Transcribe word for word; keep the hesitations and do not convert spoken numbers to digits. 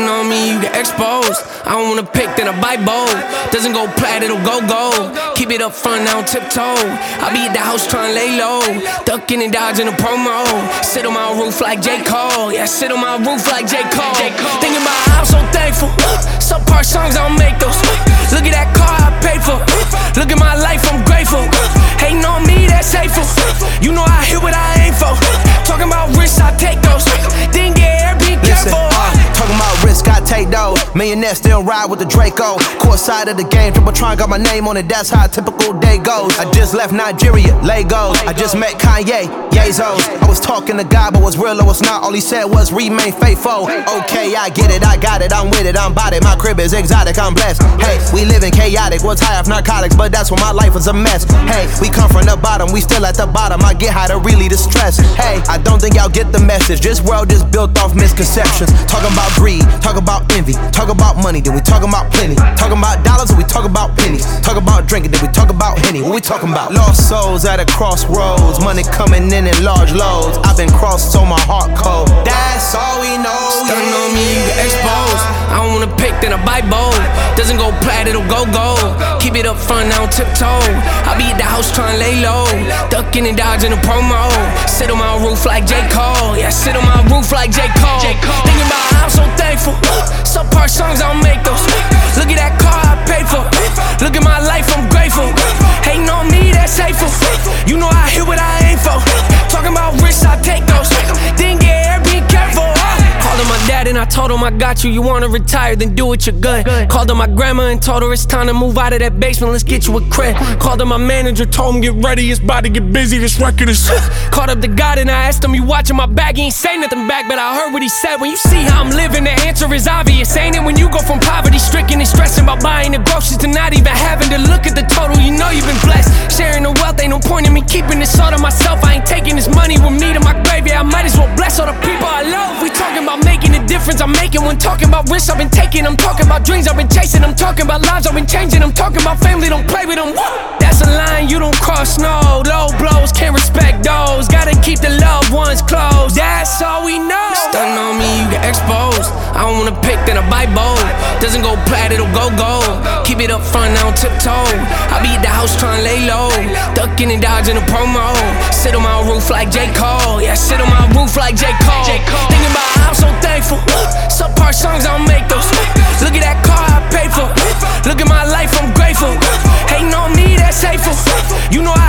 Stunning on me, you get exposed. I don't wanna pick, then I bite bold. Doesn't go plat, it'll go gold. Keep it up front, I don't tiptoe. I be at the house trying to lay low, ducking and dodging a promo. Sit on my roof like J. Cole. Yeah, sit on my roof like J. Cole. Thinking about how I'm so thankful. Subpar songs, I don't make those. Look at that car I paid for. Look at my life, I'm grateful. Hating on me, that's hateful. You know I hit what I aim for. Talking about risks, I take those. Didn't get air, be careful. Uh, talking about risk, I take those. Millionaire still ride with the Draco. Court side of the game, Tributron got my name on it. That's how a typical day goes. I just left Nigeria, Lagos. I just met Kanye, Yazos. I was talking to God, but was real or was not. All he said was remain faithful. Okay, I get it, I got it, I'm with it, I'm about it. My crib is exotic, I'm blessed. Hey, we living chaotic, was high off narcotics, but that's when my life was a mess. Hey, we come from the bottom, we still at the bottom. I get high to really distress. Hey, I don't think y'all get the message. This world is built off misconceptions. Talking about greed, talk about envy, talk about money, then we talking about plenty. Talking about dollars, then we talk about pennies. Talk about drinking, then we talk about Henny. What we talking about? Lost souls at a crossroads, money coming in in large loads. I've been crossed, so my heart cold. That's all we know. Stunning on me, you get exposed. I don't wanna pick, then I bite bold. Doesn't go plat, it'll go gold. Keep it up front, I don't tiptoe. I be at the house trying to lay low, ducking and dodging a promo. Sit on my roof like J. Cole. Yeah, sit on my roof like J. Cole. Thinking about how I'm so thankful. Subpar songs, I don't make those. Look at that car I paid for. Look at my life, I'm grateful. Hating on me, that's hateful. You know I hit what I aim for. Talking about risks, I take those. Didn't get air, be careful. Called him my dad and I told him I got you. You wanna retire, then do it, you're good. Called him my grandma and told her it's time to move out of that basement, let's get you a crib. Called him my manager, told him get ready, it's about to get busy, this record is Called up the God and I asked him, you watching my back? He ain't say nothing back, but I heard what he said. When you see how I'm living, the answer is obvious, ain't it? When you go from poverty stricken and stressing about buying the groceries to not even having to look at the total, you know you've been blessed. Sharing the wealth, ain't no point in me keeping this all to myself. I ain't taking this money with me to my grave, yeah, I might as well bless all the people I love. We talking about making a difference I'm making when talking about risks I've been taking. I'm talking about dreams I've been chasing. I'm talking about lives I've been changing. I'm talking about family, don't play with them. That's a line you don't cross, no. Low blows, can't respect those. Gotta keep the loved ones close. That's all we know. Stunning on me, you get exposed. I don't wanna pick, then I bite bold. Doesn't go plat, it'll go gold. Keep it up front, I don't tiptoe. I be at the house trying to lay low, ducking and dodging a promo. Sit on my roof like J. Cole. Yeah, sit on my roof like J. Cole. Thinking about how I'm so thankful. Subpar songs, I don't make those. Look at that car I paid for. Look at my life, I'm grateful. Hating on me, that's hateful. You know I